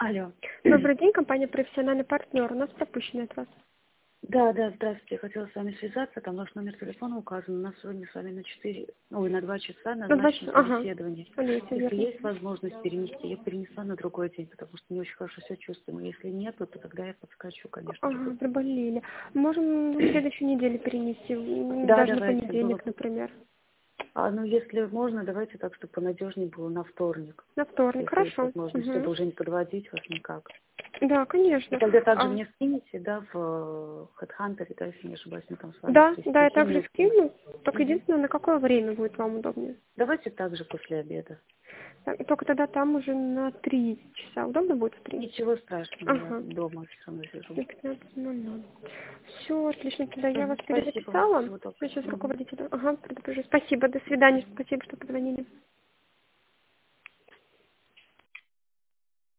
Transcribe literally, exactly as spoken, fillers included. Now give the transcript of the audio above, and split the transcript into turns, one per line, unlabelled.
Алло.
Добрый день, компания «Профессиональный партнер». У нас пропущено от вас.
Да, да, здравствуйте. Я хотела с вами связаться, там ваш номер телефона указан. У нас сегодня с вами на четыре, ой, на два часа
На два
назначено
часа, ага.
собеседование.
Понятно,
Если
верно.
есть возможность перенести, я перенесла на другой день, потому что не очень хорошо себя чувствую. Но если нет, то тогда я подскочу, конечно же.
Ага, заболели. Можем на следующей неделе перенести, м,
Да,
даже на
давайте. Было...
понедельник, например.
А, ну, если можно, давайте так, чтобы понадежнее было на вторник.
На вторник,
Если есть
хорошо.
возможность, чтобы
Мгм.
уже не подводить вас никак.
Да,
И
конечно.
тогда также
А,
мне скинете, да, в HeadHunter, да, если не ошибаюсь, мы там с вами
да,
встретились.
да, я
Какие
также
места?
скину. Только
Мгм.
единственное, на какое время будет вам удобнее.
Давайте также после обеда.
Так, только тогда там уже на три часа. Удобно будет в три?
Ничего страшного, я
Ага.
дома все равно сижу.
На пятнадцать ноль ноль. Все, отлично, тогда я
Мгм.
вас
Спасибо вам.
перезаписала.
Всего доброго.
Сейчас
Мгм.
руководителю. Ага, предупрежу. Спасибо, до свидания, спасибо, что позвонили.